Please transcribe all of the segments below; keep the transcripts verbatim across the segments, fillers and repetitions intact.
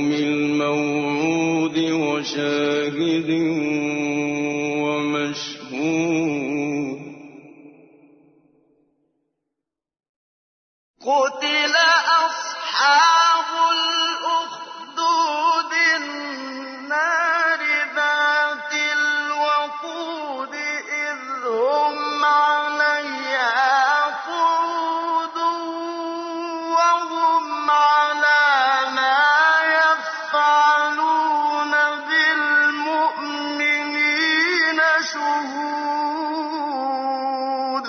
واليوم الموعود وشاهد ومشهود. قتل أصحاب الأخدود النار ذات الوقود إذ هم عليها قعود وهم على ما يفعلون بالمؤمنين شهود.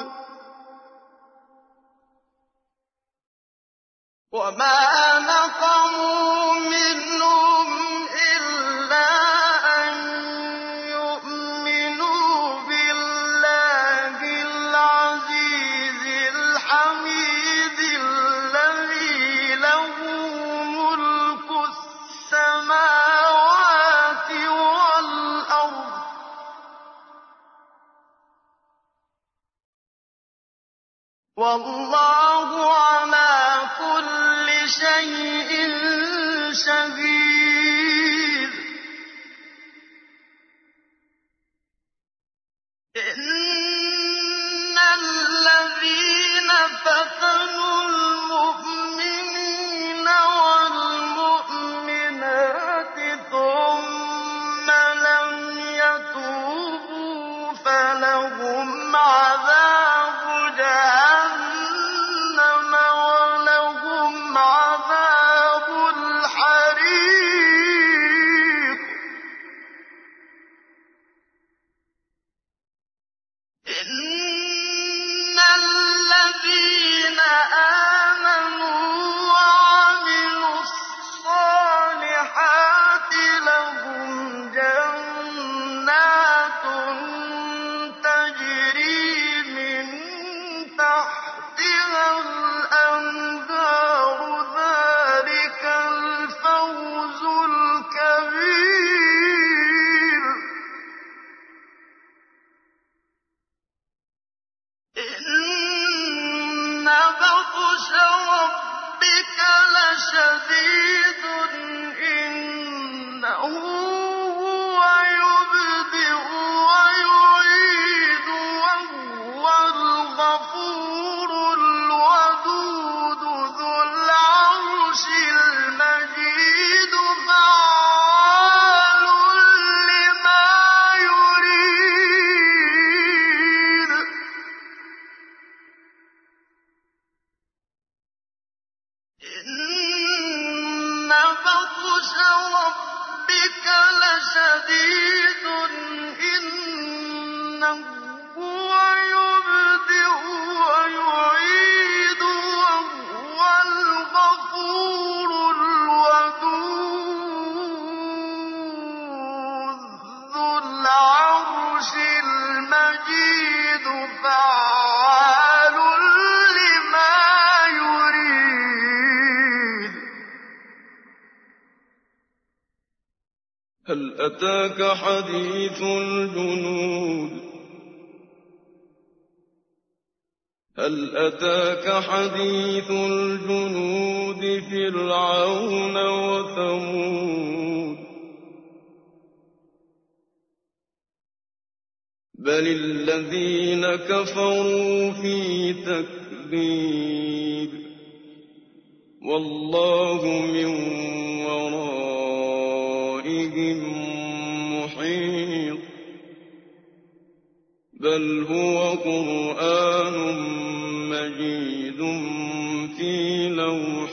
وما نقموا منهم إلا أن يؤمنوا بالله العزيز الحميد الذي له ملك السماوات والأرض والله على كل شيء شهيد. إن الذين فتنوا المؤمنين والمؤمنات ثم لم يتوبوا فلهم عذاب جهنم ولهم عذاب الحريق. إن الذين آمنوا وعملوا الصالحات لهم جنات تجري من تحتها الأنهار ذلك الفوز الكبير. إن بطش ربك لشديد إنه هو يبدئ ويعيد وهو الغفور الودود ذو العرش المجيد فعال لما يريد. إن بطش ربك لشديد إنه هو يبدئ ويعيد وهو الغفور الودود ذو العرش المجيد فعال لما يريد. هل أتاك حديث الجنود هل أتاك حديث الجنود فرعون وثمود بل الذين كفروا في تكذيب والله من ورائهم محيط بل هو قرآن مجيد في لوح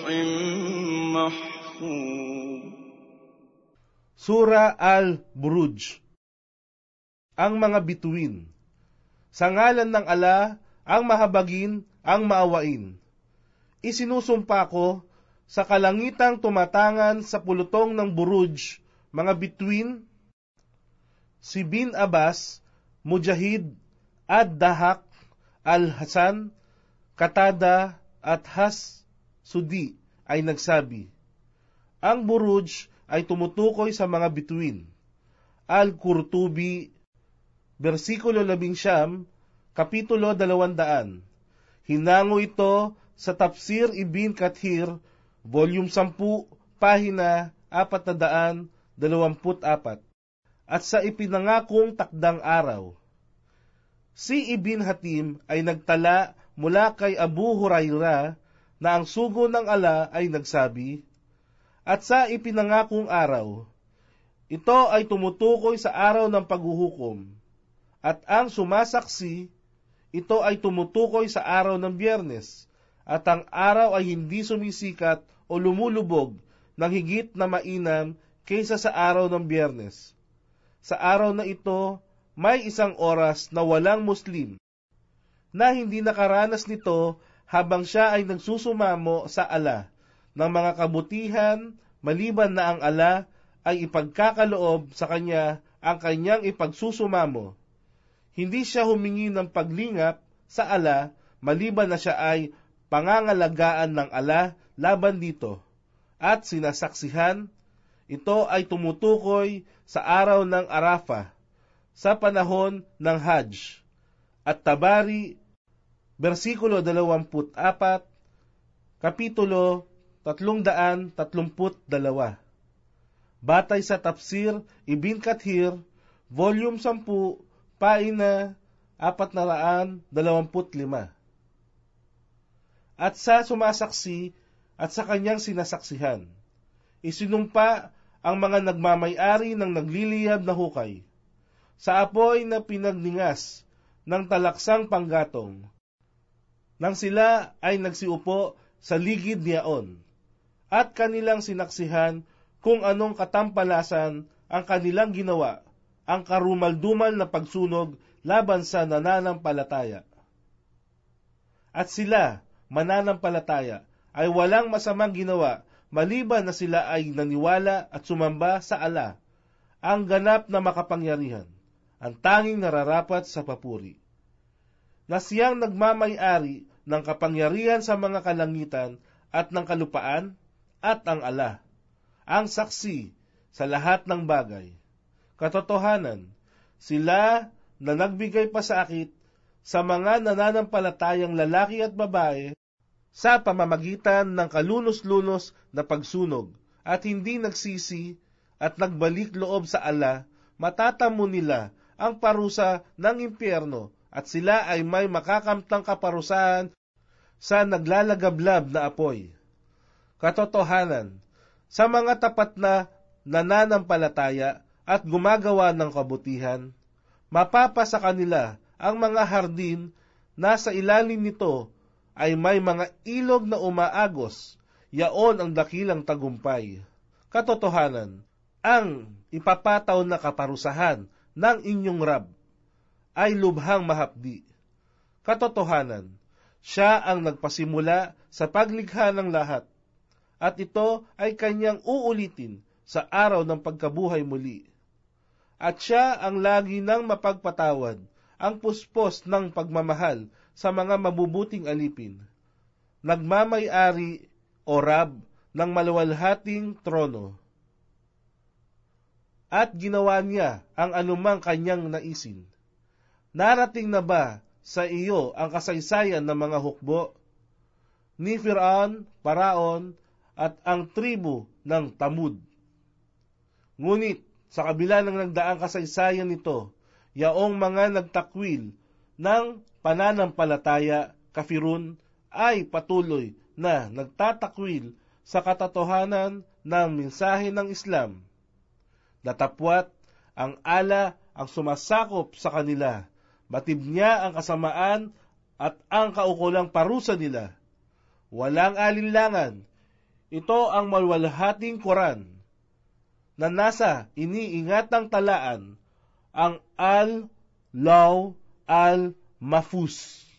محفوظ. Sura Al-Buruj. Ang mga bituin. Sa ngalan ng ala, ang mahabagin, ang maawain. Isinusumpa ko sa kalangitang tumatangan sa pulutong ng Buruj, mga bituin, si Bin Abbas, Mujahid, Ad-Dahak, Al-Hasan, Katada at Has-Sudi ay nagsabi, ang Buruj ay tumutukoy sa mga bituin. Al-Qurtubi, versikulo labing siyam, kapitulo dalawandaan. Hinango ito sa Tafsir Ibn Kathir, volume sampu, pahina apat na daan, dalawamput apat. At sa ipinangakong takdang araw, si Ibn Hatim ay nagtala mula kay Abu Hurairah na ang sugo ng ala ay nagsabi, at sa ipinangakong araw, ito ay tumutukoy sa araw ng paghuhukom, at ang sumasaksi, ito ay tumutukoy sa araw ng Biyernes, at ang araw ay hindi sumisikat o lumulubog ng higit na mainam kaysa sa araw ng Biyernes. Sa araw na ito, may isang oras na walang Muslim, na hindi nakaranas nito habang siya ay nagsusumamo sa ala ng mga kabutihan, maliban na ang ala ay ipagkakaloob sa kanya ang kanyang ipagsusumamo. Hindi siya humingi ng paglingap sa ala, maliban na siya ay pangangalagaan ng ala laban dito. At sinasaksihan, ito ay tumutukoy sa araw ng Arafah, sa panahon ng Hajj. At Tabari, versikulo dalawamput apat, kapitulo tatlong daan tatlumput dalawa. Batay sa Tafsir Ibn Kathir, volume sampu, paina apat na raan dalawamput lima. At sa sumasaksi at sa kanyang sinasaksihan, isinumpa ang mga nagmamay-ari ng nagliliyab na hukay sa apoy na pinagningas ng talaksang panggatong, nang sila ay nagsiupo sa ligid niyaon, at kanilang sinaksihan kung anong katampalasan ang kanilang ginawa, ang karumaldumal na pagsunog laban sa nananampalataya. At sila, mananampalataya, ay walang masamang ginawa, maliban na sila ay naniwala at sumamba sa ala, ang ganap na makapangyarihan, ang tanging nararapat sa papuri, na siyang nagmamay-ari ng kapangyarihan sa mga kalangitan at ng kalupaan, at ang ala, ang saksi sa lahat ng bagay. Katotohanan, sila na nagbigay pasakit sa mga nananampalatayang lalaki at babae sa pamamagitan ng kalunos-lunos na pagsunog, at hindi nagsisi at nagbalik loob sa ala, matatamo nila ang parusa ng impyerno, at sila ay may makakamtang kaparusahan sa naglalagablab na apoy. Katotohanan, sa mga tapat na nananampalataya at gumagawa ng kabutihan, mapapasa kanila ang mga hardin na sa ilalim nito ay may mga ilog na umaagos, yaon ang dakilang tagumpay. Katotohanan, ang ipapataw na kaparusahan ng inyong Rab ay lubhang mahapdi. Katotohanan, siya ang nagpasimula sa paglikha ng lahat, at ito ay kanyang uulitin sa araw ng pagkabuhay muli. At siya ang lagi nang mapagpatawad, ang puspos ng pagmamahal sa mga mabubuting alipin. Nagmamay-ari o Rab ng maluwalhating trono. At ginawa niya ang anumang kanyang naisin. Narating na ba sa iyo ang kasaysayan ng mga hukbo ni Firaun, Paraon, at ang tribu ng Tamud? Ngunit sa kabila ng nagdaang kasaysayan nito, yaong mga nagtakwil ng pananampalataya, kafirun, ay patuloy na nagtatakwil sa katotohanan ng mensahe ng Islam. Datapwat ang ala ang sumasakop sa kanila, batid niya ang kasamaan at ang kaukulang parusa nila. Walang alinlangan, ito ang maluwalhating Quran na nasa iniingatang talaan, ang Al-Law Al-Mahfuz.